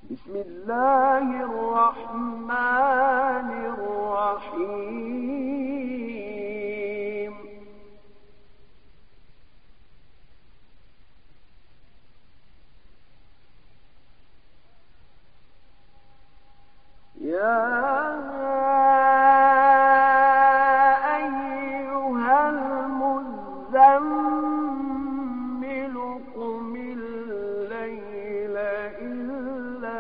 بسم الله الرحمن الرحيم. يا أيها المزمل قم الليل إلا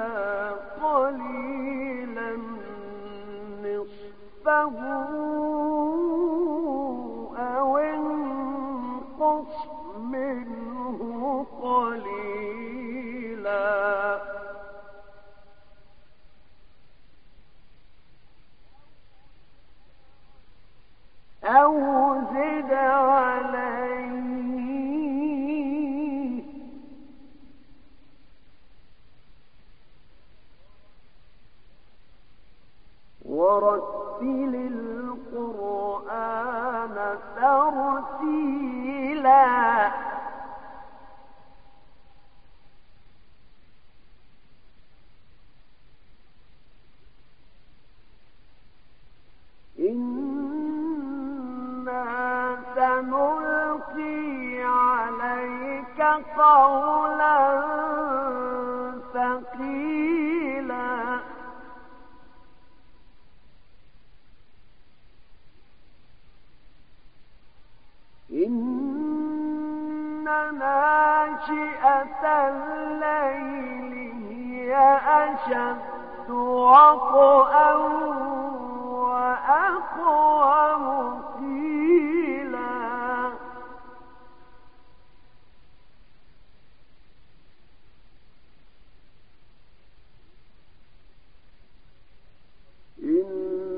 قليلا نصفه أو انقص منه قليلا أو زد عليه ورتل القرآن ترتيلا سنلقي عليك قولا ثقيلا إن ناشئة الليل هي أشد وطئا وأقوم قيلا إن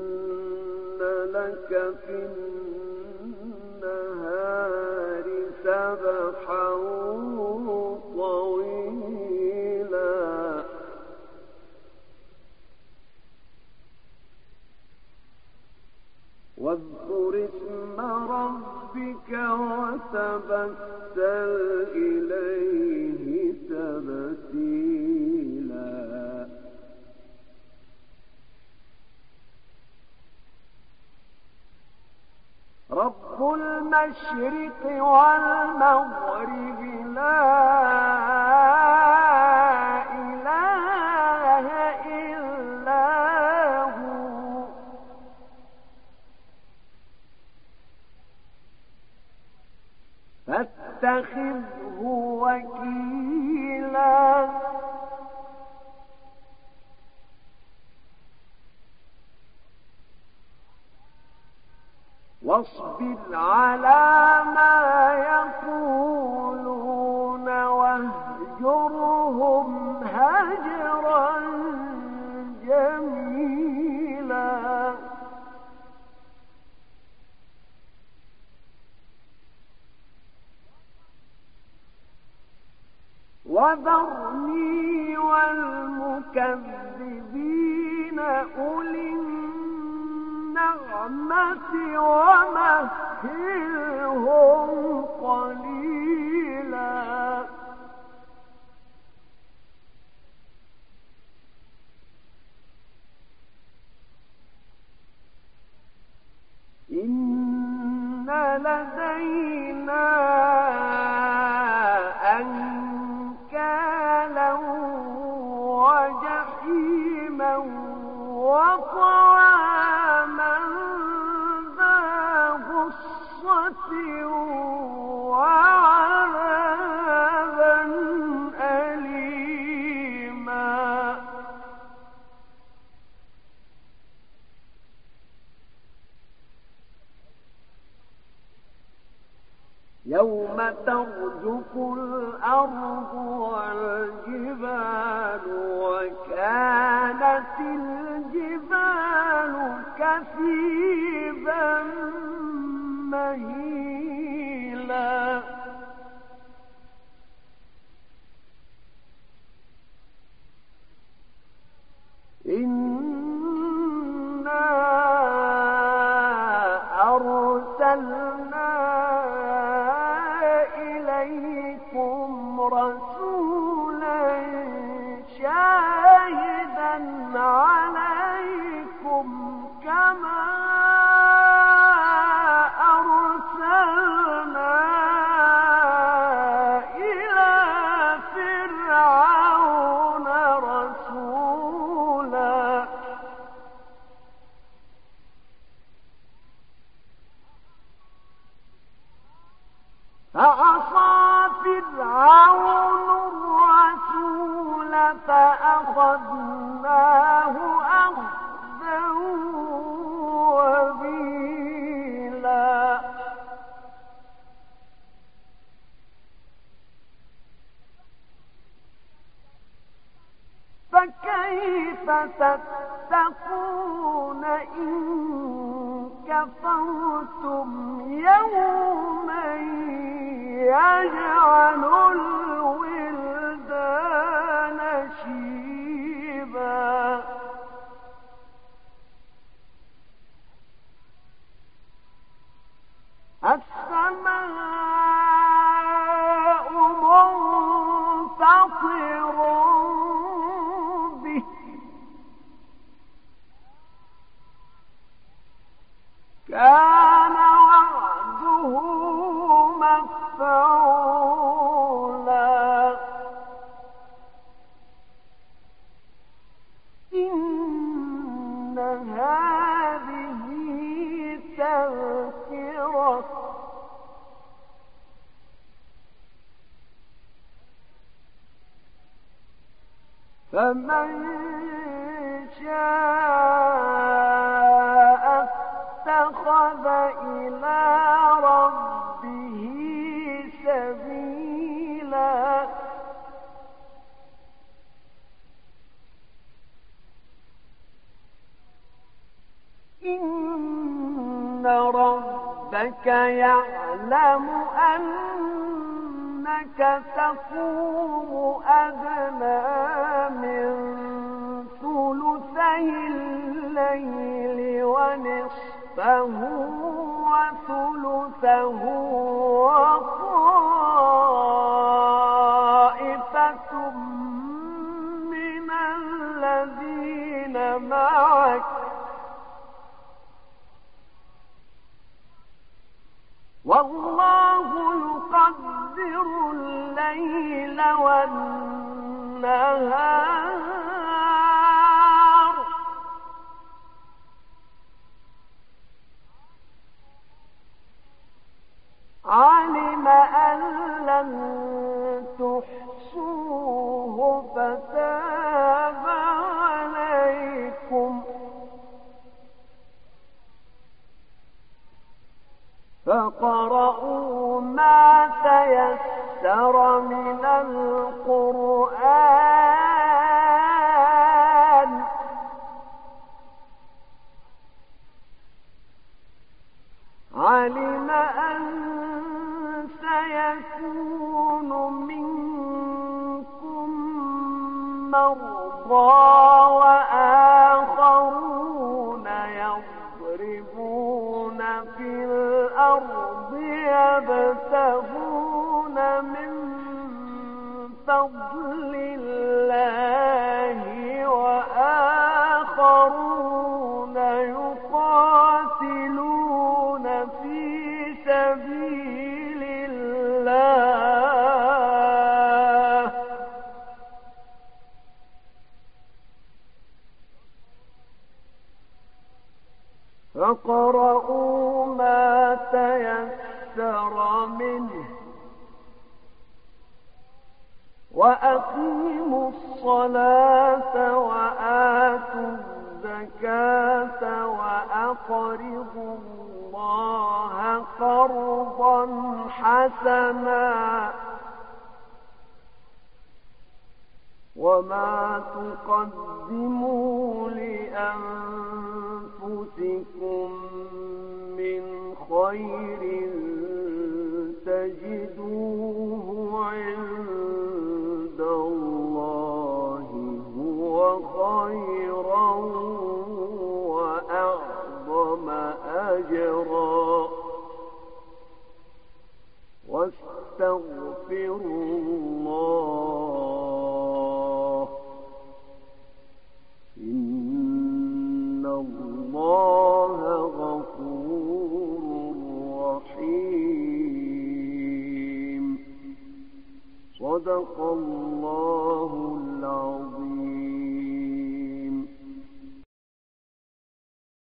لك في النهار سبحا طويلا واذكر اسم ربك وتبتل إليه تبتيلا رب المشرق والمغرب لا إله إلا هو فاتخذه وكيلا واصبر على ما يقولون واهجرهم هجرا جميلا وذرني والمكذبين أولي النعمة ومهلهم قليلا إن لدينا أنكالا وجحيما وطعاما ذا غصة وعذابا أليما يوم ترجف الأرض والجبال وكانت الجبال كثيبا مهيلا إنا أرسلنا إليكم رسولا فكيف تتقون إن كفرتم يوما يجعل الولدان شيبا السماء منفطر به كان وعده مفعولا إن هذه تذكرة فمن شاء اتخذ إلى ربه سبيلا إن ربك يعلم أنك تقوم أدنى من ثلثي الليل ونصفه وثلثه وطائفة من الذين معك والله يقدر الليل والنهار علم أن لن تحصوه فتاب عليكم فاقرؤوا ما تيسر من القرآن علم أن سيكون منكم مرضى وآخرون يضربون في الأرض يبتغون من فضل الله وآخرون يقاتلون في سبيل الله فاقرؤوا ما تيسر منه وأقيموا الصلاة وآتوا الزكاة وأقرضوا الله قرضا حسنا وما تقدموا لأنفسكم من خير تجدوه عند الله هو خيرا وأعظم أجرا واستغفروا الله إن الله غفور رحيم صدق الله